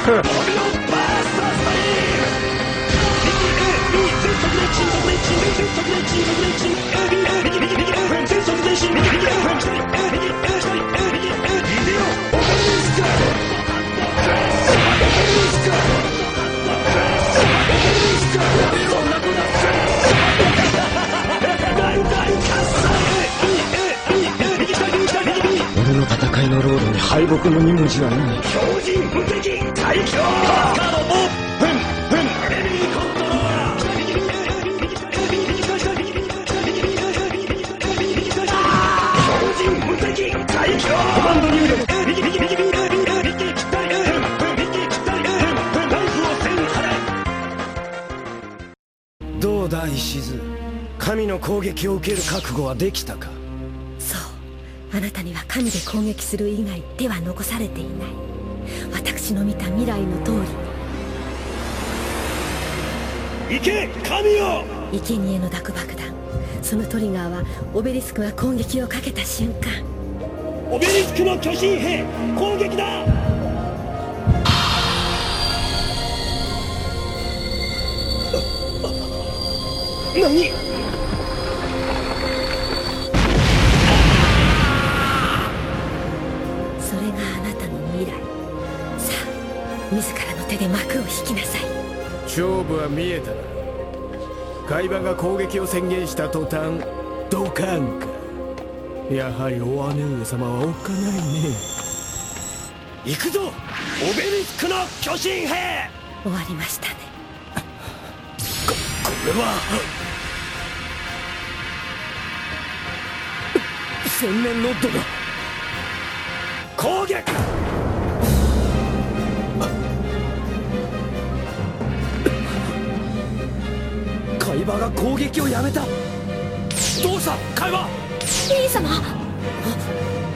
俺の戦いのロードに敗北の2文字はない。 強靭無敵最強カードオープンエネミーコントローラー強靭無敵最強コマンド入力どうだ石津、神の攻撃を受ける覚悟はできたか。 そう、あなたには神で攻撃する以外手は残されていない。私の見た未来の通り。行け神よ。 生贄のダク爆弾、そのトリガーはオベリスクが攻撃をかけた瞬間。 オベリスクの巨神兵攻撃だ。何？それがあなたの未来。さあ、自らの手で幕を引きなさい。 勝負は見えたな。海馬が攻撃を宣言した途端ドカンか。やはり大姉上様はおっかないね。行くぞオベリスクの巨神兵。 終わりましたね。 これは千年ノッドだ。攻撃。海馬が攻撃をやめた。どうした海馬。 兄様。